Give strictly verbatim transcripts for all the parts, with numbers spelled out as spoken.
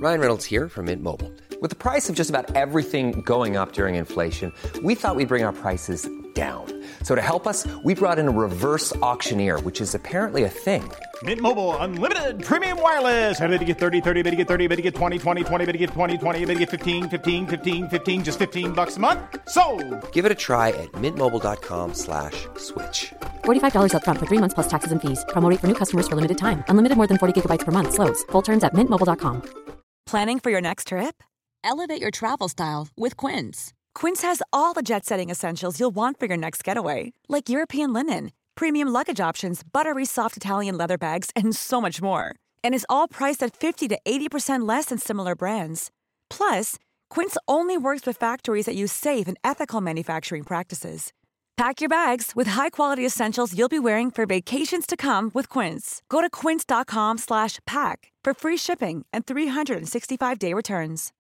Ryan Reynolds here from Mint Mobile. With the price of just about everything going up during inflation, we thought we'd bring our prices down. So to help us, we brought in a reverse auctioneer, which is apparently a thing. Mint Mobile Unlimited Premium Wireless. How to get thirty, thirty, how to get thirty, how to get twenty, twenty, twenty, how to get twenty, twenty, how to get fifteen, fifteen, fifteen, fifteen, just fifteen bucks a month? Sold! Give it a try at mintmobile.com slash switch. forty-five dollars up front for three months plus taxes and fees. Promo rate for new customers for limited time. Unlimited more than forty gigabytes per month. Slows full terms at mint mobile dot com. Planning for your next trip? Elevate your travel style with Quince. Quince has all the jet-setting essentials you'll want for your next getaway, like European linen, premium luggage options, buttery soft Italian leather bags, and so much more. And is all priced at fifty to eighty percent less than similar brands. Plus, Quince only works with factories that use safe and ethical manufacturing practices. Pack your bags with high-quality essentials you'll be wearing for vacations to come with Quince. Go to quince.com slash pack for free shipping and three sixty-five day returns.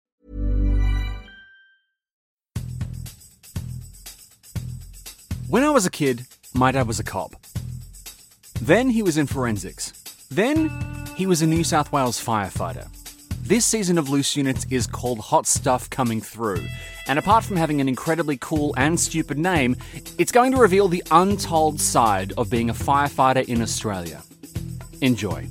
When I was a kid, my dad was a cop. Then he was in forensics. Then he was a New South Wales firefighter. This season of Loose Units is called Hot Stuff Coming Through, and apart from having an incredibly cool and stupid name, it's going to reveal the untold side of being a firefighter in Australia. Enjoy.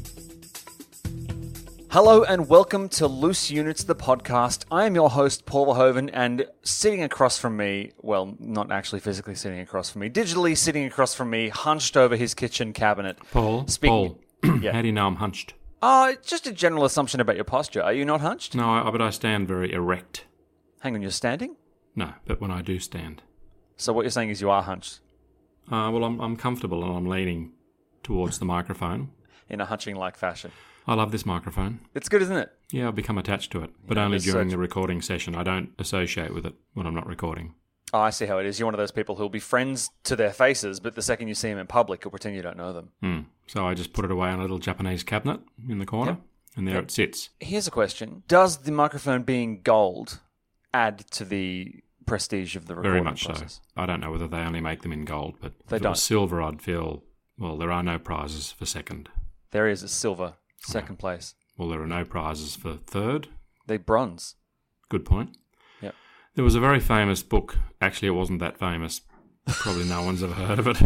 Hello and welcome to Loose Units, the podcast. I am your host, Paul Verhoeven, and sitting across from me, well, not actually physically sitting across from me, digitally sitting across from me, hunched over his kitchen cabinet. Paul, Speaking, Paul, yeah. How do you know I'm hunched? Oh, just a general assumption about your posture. Are you not hunched? No, I, but I stand very erect. Hang on, you're standing? No, but when I do stand. So what you're saying is you are hunched? Uh, well, I'm, I'm comfortable and I'm leaning towards the microphone. In a hunching-like fashion. I love this microphone. It's good, isn't it? Yeah, I've become attached to it, but Yeah, only it's during such- the recording session. I don't associate with it when I'm not recording. Oh, I see how it is. You're one of those people who'll be friends to their faces, but the second you see them in public, you'll pretend you don't know them. Hmm. So I just put it away on a little Japanese cabinet in the corner, Yep. and there Yep. it sits. Here's a question. Does the microphone being gold add to the prestige of the recording Very much process? so. I don't know whether they only make them in gold, but They if it don't. was silver, I'd feel, well, there are no prizes for second. There is a silver second place. Well, there are no prizes for third. They bronze. Good point. Yep. There was a very famous book. Actually, it wasn't that famous. Probably no one's ever heard of it.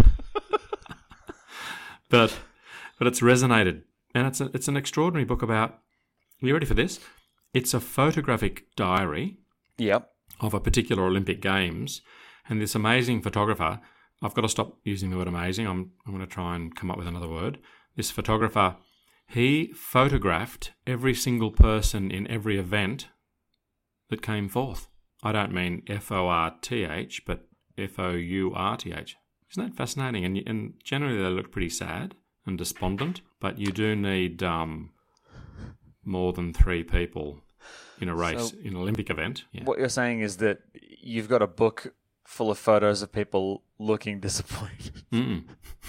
but but it's resonated. And it's a, it's an extraordinary book about... Are you ready for this? It's a photographic diary Yep. of a particular Olympic Games. And this amazing photographer... I've got to stop using the word amazing. I'm, I'm going to try and come up with another word. This photographer... He photographed every single person in every event that came forth. I don't mean F O R T H, but F O U R T H. Isn't that fascinating? And, and generally they look pretty sad and despondent, but you do need um, more than three people in a race, So in an Olympic event. Yeah. What you're saying is that you've got a book full of photos of people looking disappointed. Mm.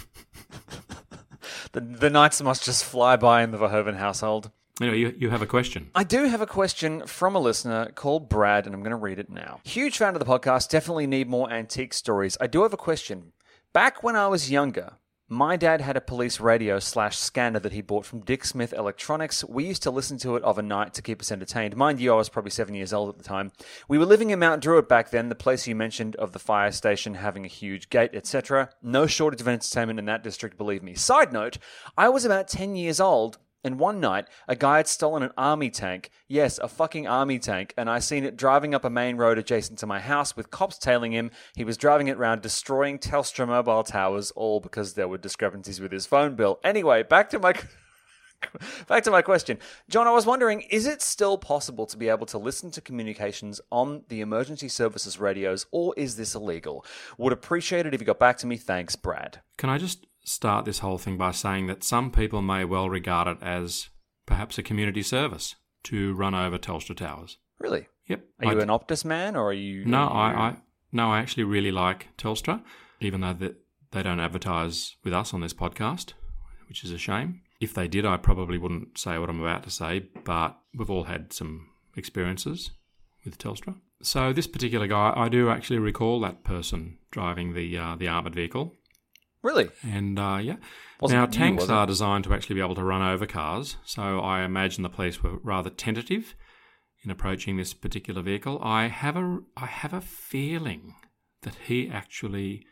the, the nights must just fly by in the Verhoeven household. Anyway, you, you have a question. I do have a question from a listener called Brad, and I'm going to read it now. Huge fan of the podcast, definitely need more antique stories. I do have a question. Back when I was younger, my dad had a police radio slash scanner that he bought from Dick Smith Electronics. We used to listen to it of a night to keep us entertained. Mind you, I was probably seven years old at the time. We were living in Mount Druitt back then, the place you mentioned of the fire station having a huge gate, et cetera. No shortage of entertainment in that district, believe me. Side note, I was about ten years old, and one night, a guy had stolen an army tank. Yes, a fucking army tank. And I seen it driving up a main road adjacent to my house with cops tailing him. He was driving it around, destroying Telstra mobile towers, all because there were discrepancies with his phone bill. Anyway, back to my... Back to my question. John, I was wondering, is it still possible to be able to listen to communications on the emergency services radios, or is this illegal? Would appreciate it if you got back to me. Thanks, Brad. Can I just start this whole thing by saying that some people may well regard it as perhaps a community service to run over Telstra towers. Really? Yep. Are you I, an Optus man, or are you... No, are you... I, I no, I actually really like Telstra, even though that they don't advertise with us on this podcast, which is a shame. If they did, I probably wouldn't say what I'm about to say, but we've all had some experiences with Telstra. So this particular guy, I do actually recall that person driving the uh, the armoured vehicle. Really? And uh, yeah. Wasn't now, you, tanks was it? are designed to actually be able to run over cars, so I imagine the police were rather tentative in approaching this particular vehicle. I have a, I have a feeling that he actually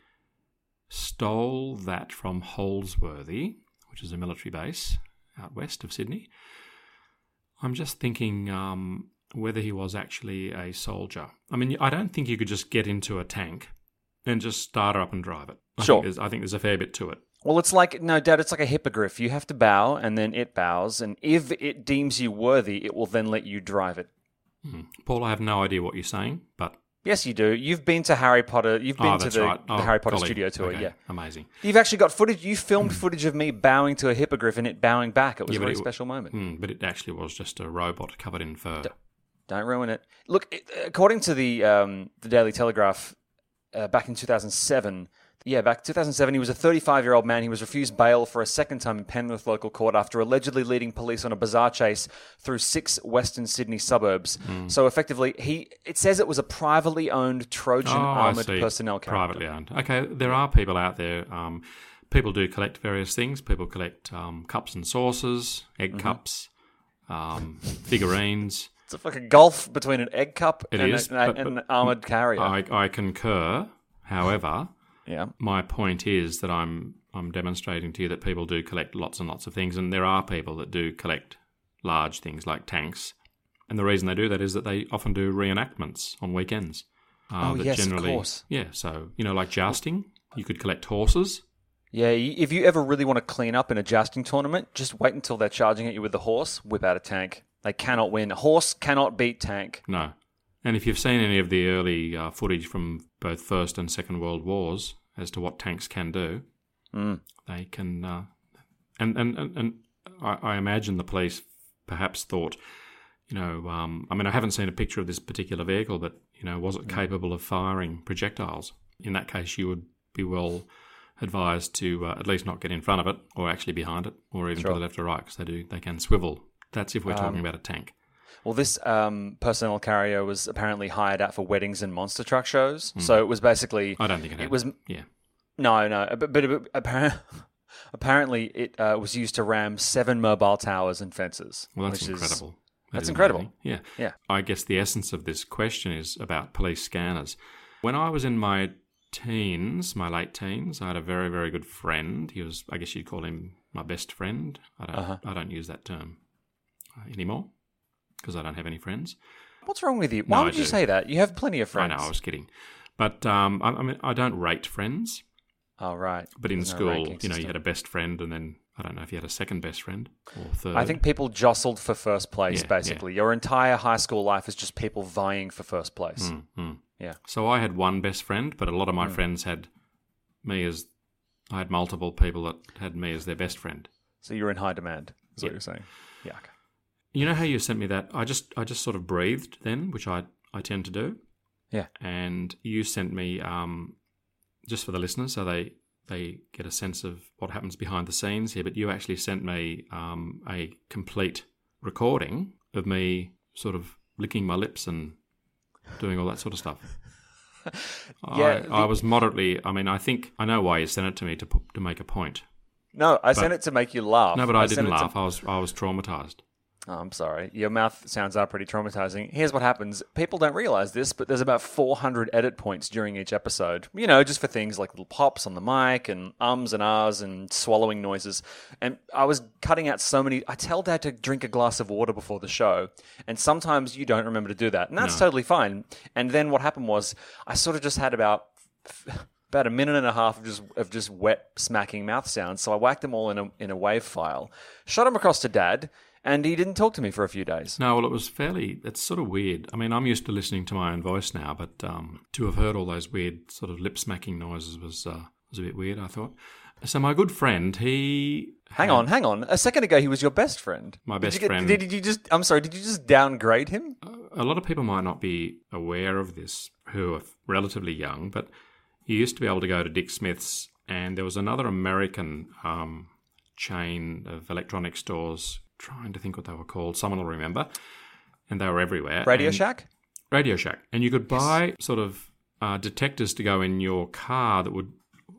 stole that from Holsworthy, which is a military base out west of Sydney. I'm just thinking um, whether he was actually a soldier. I mean, I don't think you could just get into a tank and just start her up and drive it. I Sure. Think there's, I think there's a fair bit to it. Well, it's like, no, Dad, it's like a hippogriff. You have to bow, and then it bows, and if it deems you worthy, it will then let you drive it. Hmm. Paul, I have no idea what you're saying, but... Yes, you do. You've been to Harry Potter. You've been oh, to that's the, right. the Oh, Harry Potter golly. studio tour, Okay. yeah. Amazing. You've actually got footage. You filmed footage of me bowing to a hippogriff and it bowing back. It was Yeah, a but very it- special moment. Hmm, but it actually was just a robot covered in fur. Don't ruin it. Look, it- according to the um, the Daily Telegraph, uh, back in two thousand seven, yeah, back in two thousand seven, he was a thirty-five-year-old man. He was refused bail for a second time in Penrith local court after allegedly leading police on a bizarre chase through six Western Sydney suburbs. Hmm. So effectively, he it says it was a privately owned Trojan Oh, I armoured see. personnel character. Privately owned. Okay, there are people out there. Um, people do collect various things. People collect um, cups and saucers, egg Mm-hmm. cups, um, figurines. It's a fucking gulf between an egg cup It and, is, a, and but- an but armoured carrier. I, I concur. However, yeah. my point is that I'm I'm demonstrating to you that people do collect lots and lots of things, and there are people that do collect large things like tanks. And the reason they do that is that they often do reenactments on weekends. Uh, Oh, that yes, of generally, course. Yeah, so, you know, like jousting, you could collect horses. Yeah, y- if you ever really want to clean up in a jousting tournament, just wait until they're charging at you with the horse, whip out a tank. They cannot win. Horse cannot beat tank. No. And if you've seen any of the early uh, footage from both First and Second World Wars as to what tanks can do, Mm. they can... Uh, and and, and, and I, I imagine the police perhaps thought, you know, um, I mean, I haven't seen a picture of this particular vehicle, but, you know, was it capable of firing projectiles? In that case, you would be well advised to uh, at least not get in front of it or actually behind it or even Sure. to the left or right, because they do they can swivel. That's if we're talking Um, about a tank. Well, this um, personnel carrier was apparently hired out for weddings and monster truck shows. Hmm. So it was basically... I don't think it had. It was... Yeah. No, no. But, but, but apparently, apparently it uh, was used to ram seven mobile towers and fences. Well, that's which is- incredible. That that's is incredible. amazing. Yeah. Yeah. I guess the essence of this question is about police scanners. When I was in my teens, my late teens, I had a very, very good friend. He was, I guess you'd call him my best friend. I don't, Uh-huh. I don't use that term uh, anymore because I don't have any friends. What's wrong with you? Why No, would I you do. say that? You have plenty of friends. I know, I was kidding. But um, I, I mean, I don't rate friends. Oh, right. But in There's no school, ranking you know, you system. had a best friend, and then I don't know if you had a second best friend or third. I think people jostled for first place, Yeah, basically. Your entire high school life is just people vying for first place. Mm, mm. Yeah. So I had one best friend, but a lot of my friends had me as. I had multiple people that had me as their best friend. So you're in high demand, is Yeah. what you're saying. Yeah. Okay. You know how you sent me that? I just I just sort of breathed then, which I I tend to do. Yeah. And you sent me um, just for the listeners, so they they get a sense of what happens behind the scenes here. But you actually sent me um, a complete recording of me sort of licking my lips and doing all that sort of stuff. Yeah, I, the- I was moderately. I mean, I think I know why you sent it to me to pu- to make a point. No, I sent it to make you laugh. No, but I, sent didn't it to- laugh. I was I was traumatized. Oh, I'm sorry. Your mouth sounds are pretty traumatizing. Here's what happens. People don't realize this, but there's about four hundred edit points during each episode. You know, just for things like little pops on the mic and ums and ahs and swallowing noises. And I was cutting out so many... I tell Dad to drink a glass of water before the show, and sometimes you don't remember to do that. And that's No. totally fine. And then what happened was I sort of just had about... About a minute and a half of just of just wet smacking mouth sounds. So I whacked them all in a in a WAV file, shot them across to Dad, and he didn't talk to me for a few days. No, well, it was fairly. It's sort of weird. I mean, I'm used to listening to my own voice now, but um, to have heard all those weird sort of lip smacking noises was uh, was a bit weird, I thought. So my good friend, he Hang had- on, hang on. A second ago, he was your best friend. My Did best you get- friend. Did you just? I'm sorry. Did you just downgrade him? A lot of people might not be aware of this who are relatively young, but you used to be able to go to Dick Smith's, and there was another American um, chain of electronic stores. Trying to think what they were called. Someone will remember, and they were everywhere. Radio and- Shack. Radio Shack, and you could buy sort of uh, detectors to go in your car that would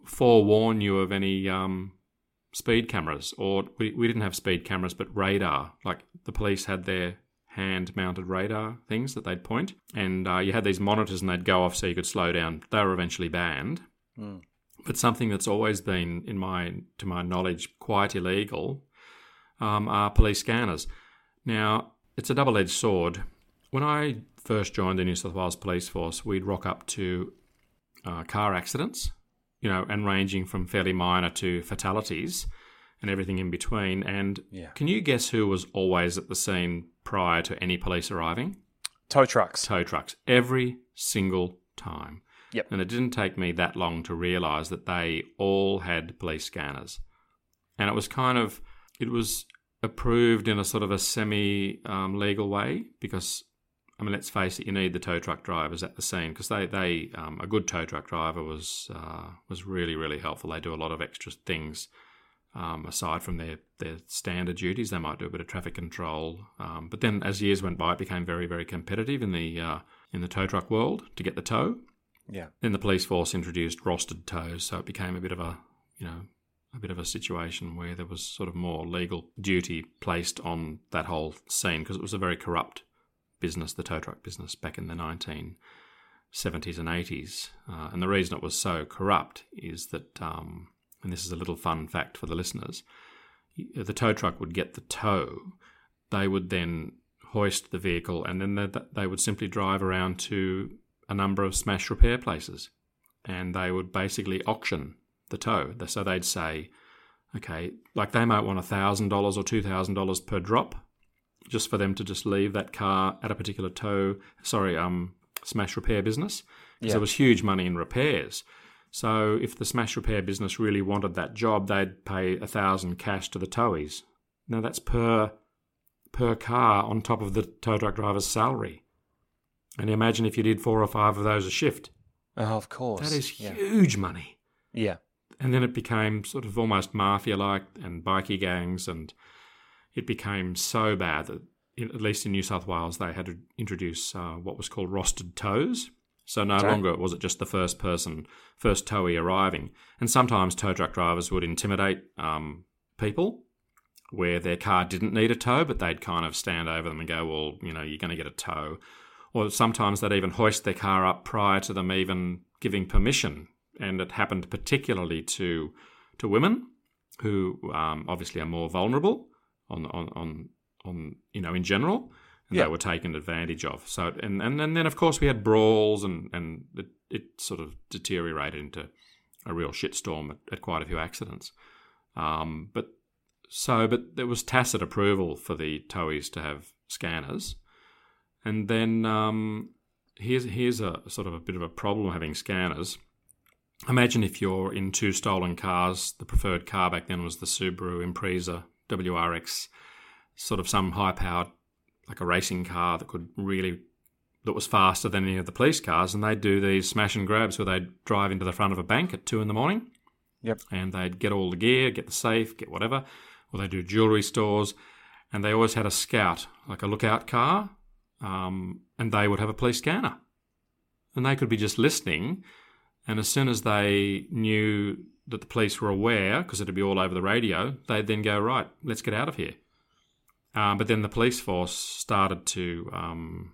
forewarn you of any um, speed cameras, or we, we didn't have speed cameras, but radar. Like the police had their hand-mounted radar things that they'd point, and uh, you had these monitors and they'd go off so you could slow down. They were eventually banned. Mm. But something that's always been, in my to my knowledge, quite illegal um, are police scanners. Now, it's a double-edged sword. When I first joined the New South Wales Police Force, we'd rock up to uh, car accidents, you know, and ranging from fairly minor to fatalities and everything in between. And yeah. Can you guess who was always at the scene prior to any police arriving? Tow trucks. Tow trucks. Every single time. Yep. And it didn't take me that long to realise that they all had police scanners. And it was kind of, it was approved in a sort of a semi-legal um, way because, I mean, let's face it, you need the tow truck drivers at the scene because they, they um, a good tow truck driver was uh, was really, really helpful. They do a lot of extra things um, aside from their, their standard duties. They might do a bit of traffic control. Um, but then as years went by, it became very, very competitive in the uh, in the tow truck world to get the tow. Yeah. Then the police force introduced rostered tows, so it became a bit of a, you know, a bit of a situation where there was sort of more legal duty placed on that whole scene because it was a very corrupt business, the tow truck business, back in the nineteen seventies and eighties. Uh, and the reason it was so corrupt is that, um, and this is a little fun fact for the listeners, the tow truck would get the tow, they would then hoist the vehicle, and then they, they would simply drive around to a number of smash repair places, and they would basically auction the tow. So they'd say, okay, like they might want one thousand dollars or two thousand dollars per drop just for them to just leave that car at a particular tow, sorry, um, smash repair business. Because yeah. There was huge money in repairs. So if the smash repair business really wanted that job, they'd pay one thousand dollars cash to the towies. Now that's per per car on top of the tow truck driver's salary. And imagine if you did four or five of those a shift. Oh, of course. That is yeah. huge money. Yeah. And then it became sort of almost mafia-like and bikie gangs, and it became so bad that, in, at least in New South Wales, they had to introduce uh, what was called rostered tows. So no okay. longer was it just the first person, first towee arriving. And sometimes tow truck drivers would intimidate um, people where their car didn't need a tow, but they'd kind of stand over them and go, well, you know, you're going to get a tow. Or sometimes they'd even hoist their car up prior to them even giving permission. And it happened particularly to to women who um, obviously are more vulnerable on on on, on you know in general, and yeah. they were taken advantage of. So and, and and then of course we had brawls, and and it, it sort of deteriorated into a real shitstorm at, at quite a few accidents. Um, but so but there was tacit approval for the towies to have scanners. And then um, here's here's a sort of a bit of a problem having scanners. Imagine if you're in two stolen cars. The preferred car back then was the Subaru Impreza W R X, sort of some high-powered, like a racing car that could really, that was faster than any of the police cars. And they'd do these smash and grabs where they'd drive into the front of a bank at two in the morning. Yep. And they'd get all the gear, get the safe, get whatever. Or they'd do jewellery stores. And they always had a scout, like a lookout car. Um, and they would have a police scanner. And they could be just listening, and as soon as they knew that the police were aware, because it would be all over the radio, they'd then go, right, let's get out of here. Um, but then the police force started to um,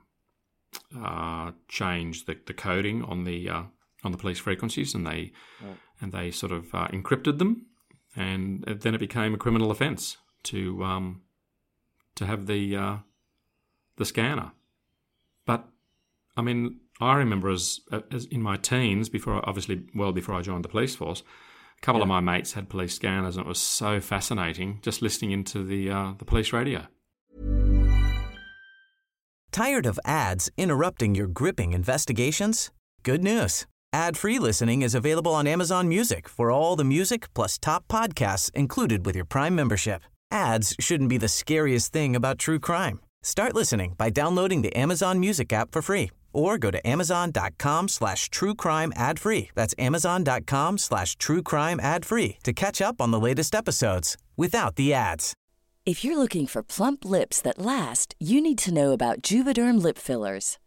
uh, change the, the coding on the uh, on the police frequencies, and they yeah. and they sort of uh, encrypted them, and then it became a criminal offence to um, to have the uh, the scanner. But I mean, I remember as, as in my teens, before obviously well before I joined the police force, a couple yeah. of my mates had police scanners, and it was so fascinating just listening into the uh, the police radio. Tired of ads interrupting your gripping investigations? Good news. Ad-free listening is available on Amazon Music for all the music plus top podcasts included with your Prime membership. Ads shouldn't be the scariest thing about true crime. Start listening by downloading the Amazon Music app for free or go to amazon.com slash true crime ad free. That's amazon.com slash true crime ad free to catch up on the latest episodes without the ads. If you're looking for plump lips that last, you need to know about Juvederm lip fillers.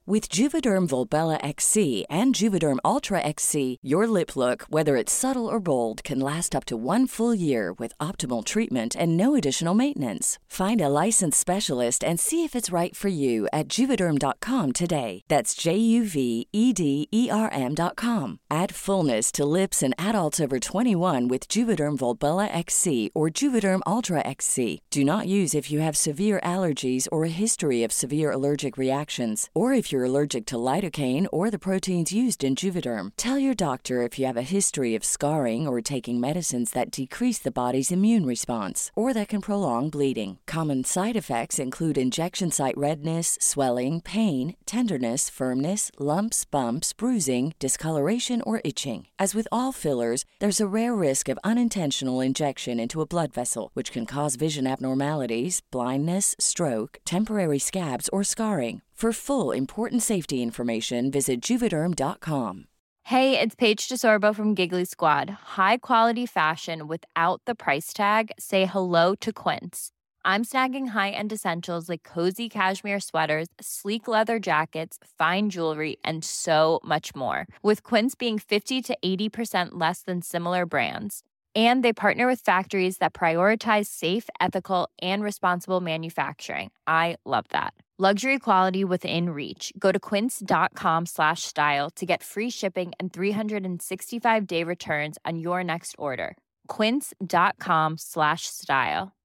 With Juvederm Volbella X C and Juvederm Ultra X C, your lip look, whether it's subtle or bold, can last up to one full year with optimal treatment and no additional maintenance. Find a licensed specialist and see if it's right for you at Juvederm dot com today. That's J U V E D E R M dot com. Add fullness to lips in adults over twenty-one with Juvederm Volbella X C or Juvederm Ultra X C. Do not use if you have severe allergies or a history of severe allergic reactions, or if you're allergic to lidocaine or the proteins used in Juvederm. Tell your doctor if you have a history of scarring or taking medicines that decrease the body's immune response or that can prolong bleeding. Common side effects include injection site redness, swelling, pain, tenderness, firmness, lumps, bumps, bruising, discoloration, or itching. As with all fillers, there's a rare risk of unintentional injection into a blood vessel, which can cause vision abnormalities, blindness, stroke, temporary scabs, or scarring. For full, important safety information, visit Juvederm dot com. Hey, it's Paige DeSorbo from Giggly Squad. High quality fashion without the price tag. Say hello to Quince. I'm snagging high-end essentials like cozy cashmere sweaters, sleek leather jackets, fine jewelry, and so much more. With Quince being fifty to eighty percent less than similar brands. And they partner with factories that prioritize safe, ethical, and responsible manufacturing. I love that. Luxury quality within reach. Go to quince.com slash style to get free shipping and three sixty-five day returns on your next order. Quince.com slash style.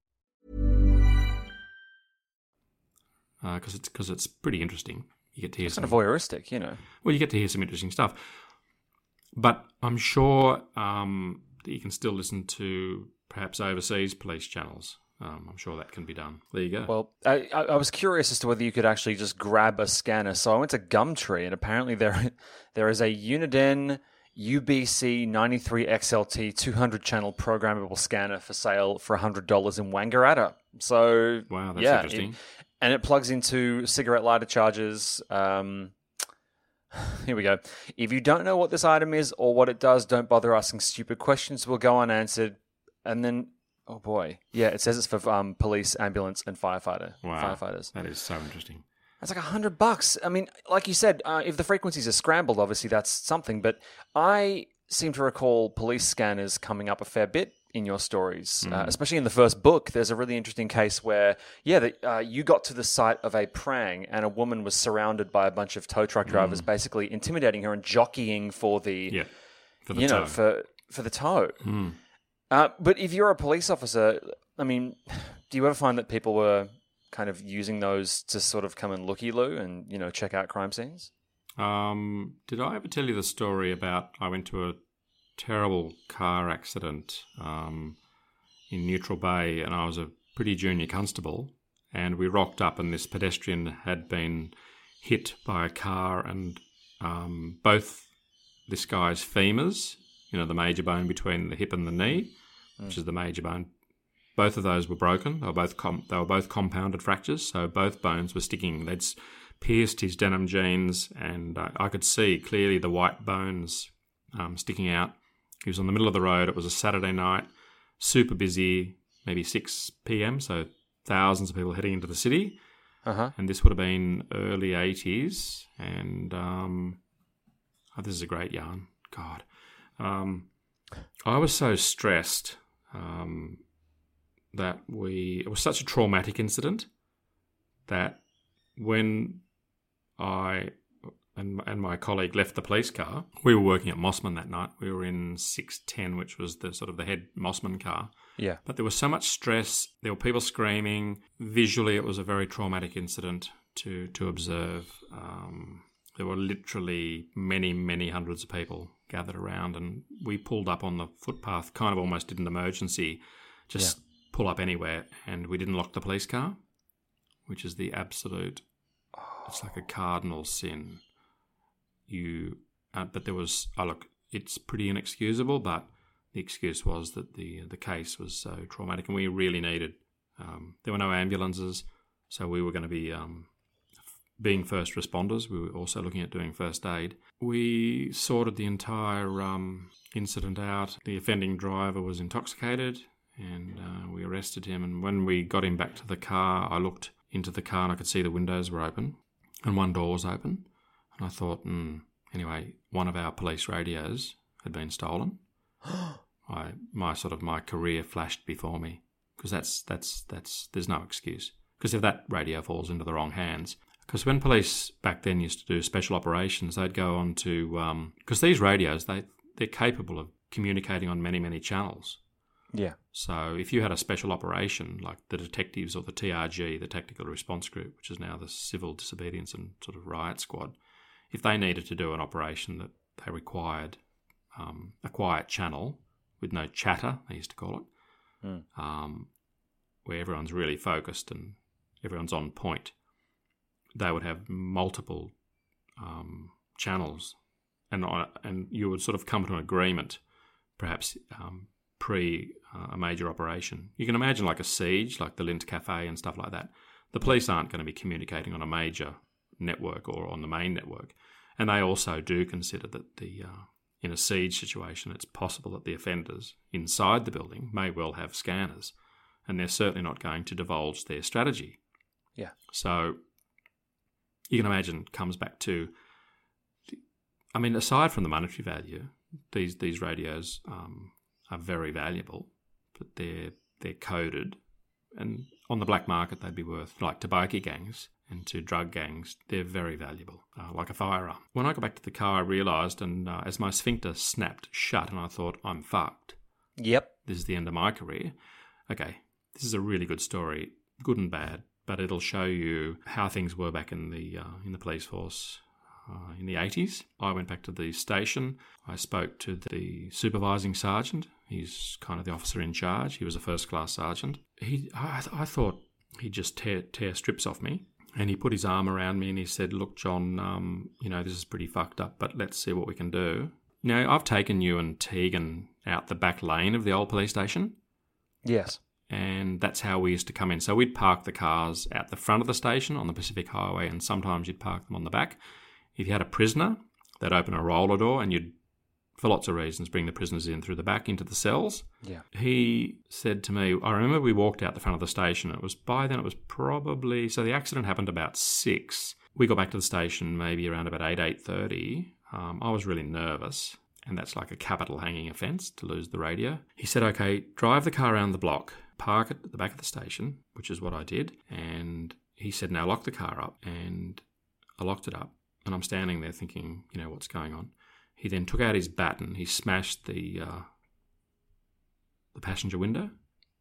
Because uh, it's, cause it's pretty interesting. You get to hear it's some... kind of voyeuristic, you know. Well, you get to hear some interesting stuff. But I'm sure... Um, that you can still listen to perhaps overseas police channels. Um, I'm sure that can be done. There you go. Well, I, I was curious as to whether you could actually just grab a scanner. So I went to Gumtree, and apparently there there is a Uniden U B C ninety-three X L T two hundred channel programmable scanner for sale for one hundred dollars in Wangaratta. So wow, that's yeah, interesting. It, and it plugs into cigarette lighter chargers. Um, Here we go. If you don't know what this item is or what it does, don't bother asking stupid questions. We'll go unanswered. And then, oh boy. Yeah, it says it's for um, police, ambulance, and firefighter. Wow. Firefighters. That is so interesting. That's like a hundred bucks. I mean, like you said, uh, if the frequencies are scrambled, obviously that's something. But I seem to recall police scanners coming up a fair bit in your stories, mm. uh, especially in the first book. There's a really interesting case where, yeah, the, uh, you got to the site of a prang and a woman was surrounded by a bunch of tow truck drivers, mm. basically intimidating her and jockeying for the, yeah, for the you tow. know, for for the tow. Mm. Uh, but if you're a police officer, I mean, do you ever find that people were kind of using those to sort of come and looky-loo and, you know, check out crime scenes? Um, did I ever tell you the story about I went to a terrible car accident um, in Neutral Bay, and I was a pretty junior constable, and we rocked up and this pedestrian had been hit by a car, and um, both this guy's femurs, you know, the major bone between the hip and the knee, mm. which is the major bone, both of those were broken. They were both com- they were both compounded fractures, so both bones were sticking. They'd pierced his denim jeans, and I, I could see clearly the white bones um, sticking out. He was on the middle of the road. It was a Saturday night, super busy, maybe six p.m., so thousands of people heading into the city. Uh-huh. And this would have been early eighties. And um, oh, this is a great yarn. God. Um, I was so stressed um, that we... It was such a traumatic incident that when I... And, and my colleague left the police car. We were working at Mossman that night. We were in six ten, which was the sort of the head Mossman car. Yeah. But there was so much stress. There were people screaming. Visually, it was a very traumatic incident to to observe. Um, there were literally many, many hundreds of people gathered around, and we pulled up on the footpath, kind of almost did an emergency, just yeah. pull up anywhere, and we didn't lock the police car, which is the absolute, it's like a cardinal sin. You, uh, but there was, oh look, it's pretty inexcusable, but the excuse was that the the case was so traumatic, and we really needed, um, there were no ambulances, so we were going to be, um, being first responders, we were also looking at doing first aid. We sorted the entire um, incident out. The offending driver was intoxicated, and uh, we arrested him, and when we got him back to the car, I looked into the car and I could see the windows were open. and one door was open. And I thought, hmm, anyway, one of our police radios had been stolen. I, my sort of my career flashed before me, because that's that's that's there's no excuse. Because if that radio falls into the wrong hands, because when police back then used to do special operations, they'd go on to because um, these radios they they're capable of communicating on many many channels. Yeah. So if you had a special operation like the detectives or the T R G, the Tactical Response Group, which is now the Civil Disobedience and sort of Riot Squad, if they needed to do an operation that they required um, a quiet channel with no chatter, they used to call it, mm. um, where everyone's really focused and everyone's on point, they would have multiple um, channels, and on, and you would sort of come to an agreement, perhaps um, pre uh, a major operation. You can imagine like a siege, like the Lindt Cafe and stuff like that. The police aren't going to be communicating on a major network or on the main network, and they also do consider that the uh, in a siege situation, it's possible that the offenders inside the building may well have scanners, and they're certainly not going to divulge their strategy. Yeah. So you can imagine it comes back to, I mean, aside from the monetary value, these these radios um, are very valuable, but they're they're coded, and on the black market they'd be worth, like to bikie gangs and to drug gangs, they're very valuable, uh, like a firearm. When I got back to the car, I realised, and uh, as my sphincter snapped shut, and I thought, I'm fucked. Yep. This is the end of my career. Okay, this is a really good story, good and bad, but it'll show you how things were back in the uh, in the police force uh, in the eighties. I went back to the station. I spoke to the supervising sergeant. He's kind of the officer in charge. He was a first-class sergeant. He, I, I thought he'd just tear, tear strips off me. And he put his arm around me and he said, look, John, um, you know, this is pretty fucked up, but let's see what we can do. Now, I've taken you and Tegan out the back lane of the old police station. Yes. And that's how we used to come in. So we'd park the cars at the front of the station on the Pacific Highway, and sometimes you'd park them on the back. If you had a prisoner, they'd open a roller door and you'd, for lots of reasons, bring the prisoners in through the back into the cells. Yeah. He said to me, I remember we walked out the front of the station. It was by then, it was probably, so the accident happened about six. We got back to the station maybe around about eight, eight thirty. Um, I was really nervous, and that's like a capital hanging offence to lose the radio. He said, okay, drive the car around the block, park it at the back of the station, which is what I did. And he said, now lock the car up. And I locked it up, and I'm standing there thinking, you know, what's going on? He then took out his baton. He smashed the uh, the passenger window,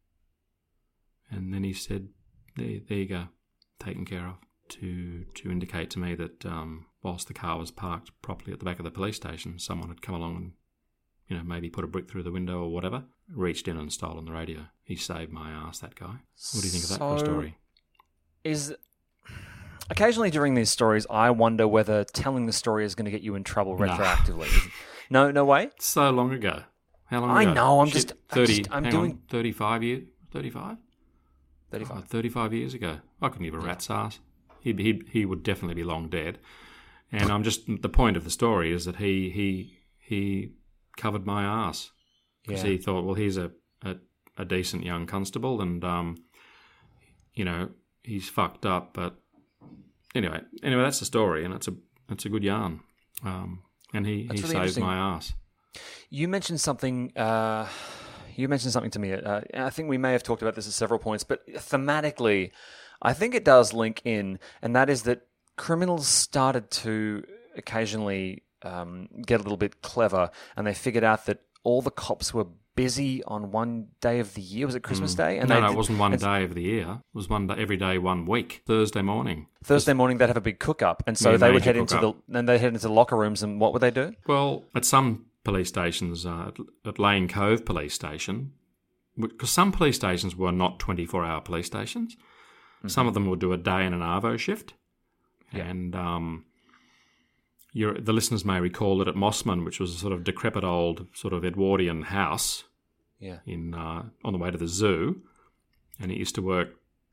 and then he said, "There, there you go, taken care of." To to indicate to me that um, whilst the car was parked properly at the back of the police station, someone had come along and, you know, maybe put a brick through the window or whatever, reached in and stolen the radio. He saved my ass, that guy. What do you think of that for a story? Is Occasionally during these stories, I wonder whether telling the story is going to get you in trouble retroactively. No, no way? So long ago. How long I ago? know, I'm Shit, just... thirty, I'm, just, I'm hang doing... on, thirty-five years? thirty-five? thirty-five. Oh, thirty-five years ago. I couldn't give a rat's ass. He, he, he would definitely be long dead. And I'm just... The point of the story is that he he he covered my ass. Because Yeah. he thought, well, he's a, a, a decent young constable and, um, you know, he's fucked up, but... Anyway, anyway, that's the story, and it's a it's a good yarn. Um, and he, he really saved my ass. You mentioned something. Uh, you mentioned something to me. Uh, and I think we may have talked about this at several points, but thematically, I think it does link in, and that is that criminals started to occasionally um, get a little bit clever, and they figured out that all the cops were busy on one day of the year. Was it Christmas Mm. Day? And they no, no, did- it wasn't one and day of the year. It was one day, every day, one week. Thursday morning. Thursday morning, they'd have a big cook-up, and so Yeah, they would major head into the cook-up. then they head into the locker rooms, and what would they do? Well, at some police stations, uh, at, at Lane Cove Police Station, because some police stations were not twenty-four hour police stations. Mm-hmm. Some of them would do a day and an arvo shift. Yeah. And um, you're, the listeners may recall that at Mossman, which was a sort of decrepit old sort of Edwardian house, Yeah. in uh, on the way to the zoo, and it used to work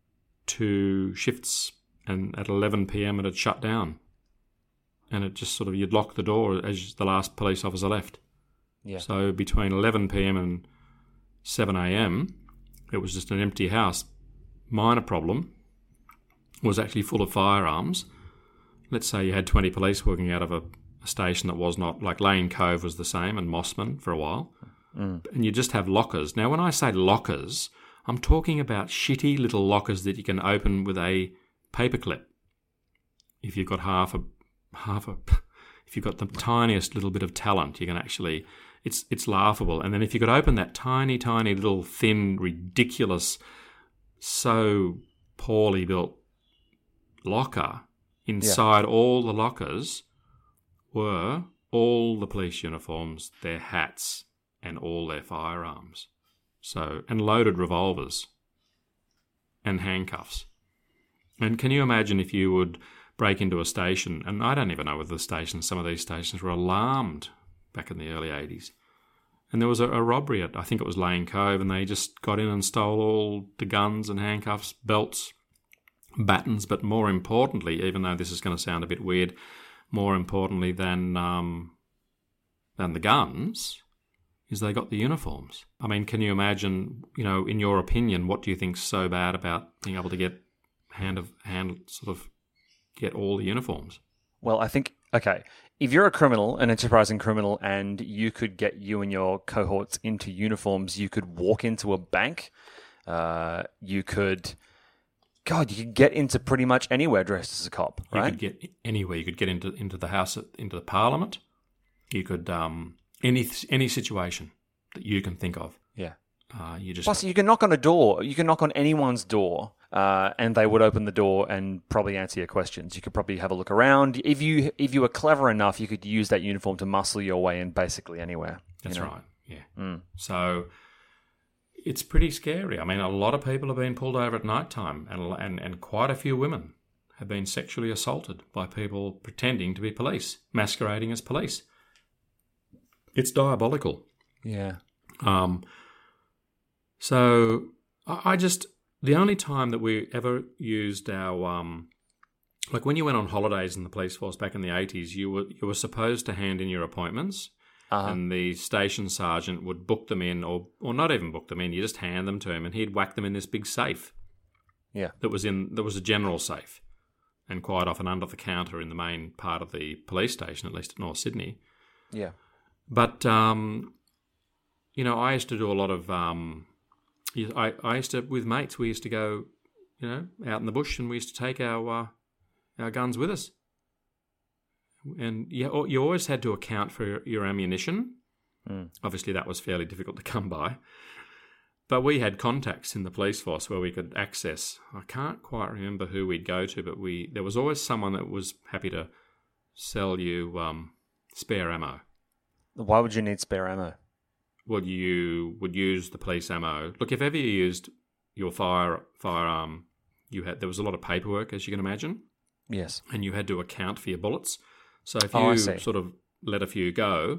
two shifts, and at eleven p.m. it'd shut down, and it just sort of, you'd lock the door as the last police officer left. Yeah. So between eleven p.m. and seven a.m. it was just an empty house. Minor problem was actually full of firearms let's say you had twenty police working out of a, a station that was not, like Lane Cove was the same and Mossman for a while, mm. and you just have lockers. Now, when I say lockers, I'm talking about shitty little lockers that you can open with a paperclip. If you've got half a, half a, if you've got the tiniest little bit of talent, you can actually, it's it's laughable. And then if you could open that tiny, tiny little thin, ridiculous, so poorly built locker, inside yeah. all the lockers were all the police uniforms, their hats, and all their firearms. So, and loaded revolvers and handcuffs. And can you imagine if you would break into a station, and I don't even know whether the stations, some of these stations were alarmed back in the early eighties. And there was a, a robbery at, I think it was Lane Cove, and they just got in and stole all the guns and handcuffs, belts, batons, but more importantly, even though this is going to sound a bit weird, more importantly than um, than the guns, is they got the uniforms. I mean, can you imagine, you know, in your opinion, what do you think's so bad about being able to get hand of hand sort of get all the uniforms? Well, I think, okay, if you're a criminal, an enterprising criminal, and you could get you and your cohorts into uniforms, you could walk into a bank, uh, you could, God, you could get into pretty much anywhere dressed as a cop, right? You could get anywhere. You could get into into the House, into the Parliament. You could, um, any any situation that you can think of. Yeah. Uh, you just Plus, you can knock on a door. You can knock on anyone's door, uh, and they would open the door and probably answer your questions. You could probably have a look around. If you if you were clever enough, you could use that uniform to muscle your way in basically anywhere. That's you know? right. Yeah. Mm. So it's pretty scary. I mean, a lot of people have been pulled over at night time, and and and quite a few women have been sexually assaulted by people pretending to be police, masquerading as police. It's diabolical. Yeah. Um. So I just, the only time that we ever used our, um, like when you went on holidays in the police force back in the eighties, you were you were supposed to hand in your appointments, uh-huh. and the station sergeant would book them in, or or not even book them in. You just hand them to him, and he'd whack them in this big safe. Yeah, that was in that was a general safe, and quite often under the counter in the main part of the police station, at least at North Sydney. Yeah, but um, you know, I used to do a lot of um. I, I used to, with mates, we used to go, you know, out in the bush, and we used to take our uh, our guns with us. And you, you always had to account for your, your ammunition. Mm. Obviously, that was fairly difficult to come by. But we had contacts in the police force where we could access. I can't quite remember who we'd go to, but we there was always someone that was happy to sell you um, spare ammo. Why would you need spare ammo? Well, you would use the police ammo. Look, if ever you used your fire firearm, you had there was a lot of paperwork, as you can imagine. Yes. And you had to account for your bullets. So if oh, you sort of let a few go,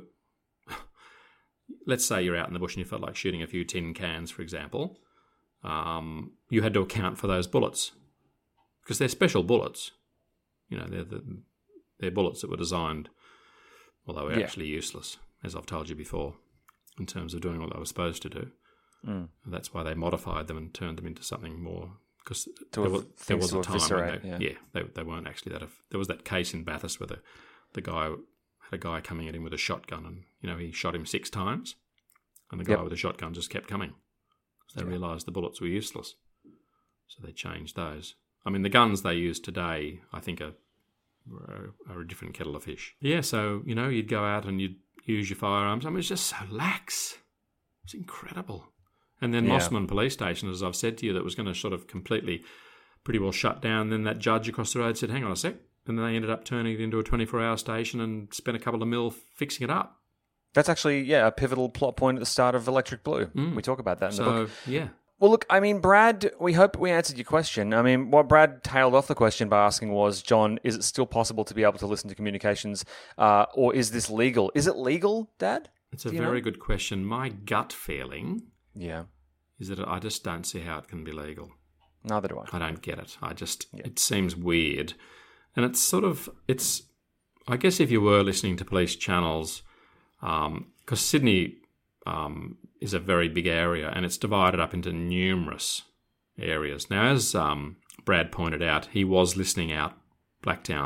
let's say you're out in the bush and you felt like shooting a few tin cans, for example, um, you had to account for those bullets because they're special bullets. You know, they're the, they're bullets that were designed, well, they were yeah. actually useless, as I've told you before, in terms of doing what they were supposed to do. Mm. That's why they modified them and turned them into something more, because there was, there was a time when they, yeah, yeah they, they weren't actually that. There was that case in Bathurst where the, the guy had a guy coming at him with a shotgun, and you know he shot him six times, and the guy yep. with the shotgun just kept coming. So they yeah. realised the bullets were useless, so they changed those. I mean, the guns they use today, I think, are, are, are a different kettle of fish. Yeah, so you know you'd go out and you'd use your firearms. I mean, it's just so lax. It's incredible. And then yeah. Mossman Police Station, as I've said to you, that was going to sort of completely, pretty well shut down. Then that judge across the road said, hang on a sec. And then they ended up turning it into a twenty-four hour station and spent a couple of mil fixing it up. That's actually, yeah, a pivotal plot point at the start of Electric Blue. Mm. We talk about that in so, the book. yeah. Well, look, I mean, Brad, we hope we answered your question. I mean, what Brad tailed off the question by asking was, John, is it still possible to be able to listen to communications, uh, or is this legal? Is it legal, Dad? It's a very know? good question. My gut feeling yeah. is that I just don't see how it can be legal. Neither do I. I don't get it. I just, yeah. it seems weird. And it's sort of, it's, I guess if you were listening to police channels, because um, Sydney... Um, is a very big area, and it's divided up into numerous areas. Now, as um, Brad pointed out, he was listening out Blacktown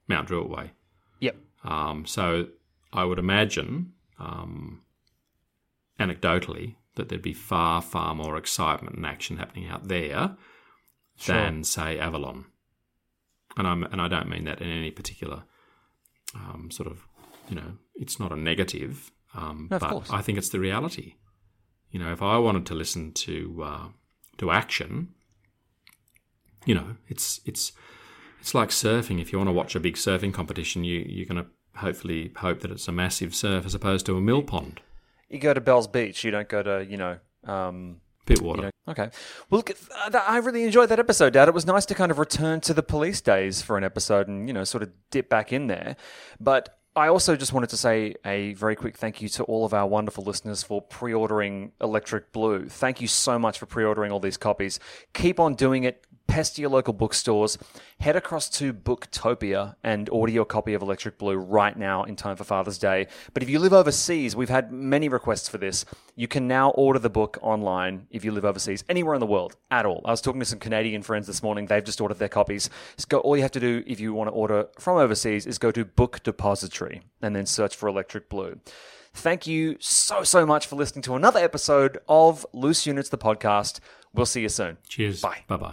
Mount Druitt Way. Yep. Um, so I would imagine, um, anecdotally, that there'd be far, far more excitement and action happening out there Sure. than, say, Avalon. And I'm and I don't mean that in any particular um, sort of, you know, it's not a negative, um, No, of but course. I think it's the reality. You know, if I wanted to listen to uh, to action, you know, it's it's it's like surfing. If you want to watch a big surfing competition, you you're going to hopefully hope that it's a massive surf as opposed to a mill pond. You go to Bell's Beach. You don't go to, you know... Um, Pittwater. You know, okay. Well, look, uh, I really enjoyed that episode, Dad. It was nice to kind of return to the police days for an episode and, you know, sort of dip back in there. But I also just wanted to say a very quick thank you to all of our wonderful listeners for pre-ordering Electric Blue. Thank you so much for pre-ordering all these copies. Keep on doing it. Pester your local bookstores. Head across to Booktopia and order your copy of Electric Blue right now in time for Father's Day. But if you live overseas, we've had many requests for this. You can now order the book online if you live overseas, anywhere in the world at all. I was talking to some Canadian friends this morning. They've just ordered their copies. So go, all you have to do if you want to order from overseas is go to Book Depository and then search for Electric Blue. Thank you so, so much for listening to another episode of Loose Units, the podcast. We'll see you soon. Cheers. Bye. Bye-bye.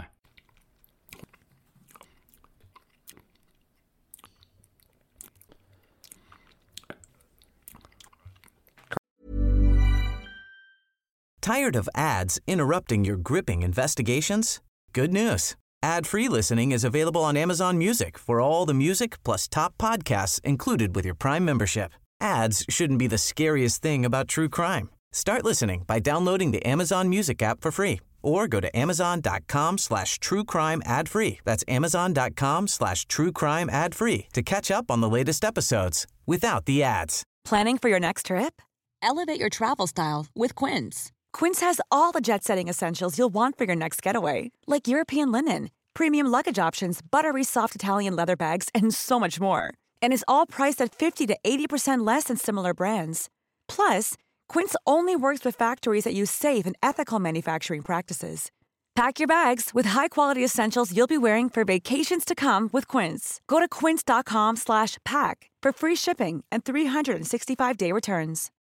Tired of ads interrupting your gripping investigations? Good news. Ad-free listening is available on Amazon Music for all the music plus top podcasts included with your Prime membership. Ads shouldn't be the scariest thing about true crime. Start listening by downloading the Amazon Music app for free or go to amazon.com slash true crime ad free. That's amazon.com slash true crime ad free to catch up on the latest episodes without the ads. Planning for your next trip? Elevate your travel style with Quince. Quince has all the jet-setting essentials you'll want for your next getaway, like European linen, premium luggage options, buttery soft Italian leather bags, and so much more. And is all priced at fifty to eighty percent less than similar brands. Plus, Quince only works with factories that use safe and ethical manufacturing practices. Pack your bags with high-quality essentials you'll be wearing for vacations to come with Quince. Go to quince.com slash pack for free shipping and three sixty-five day returns.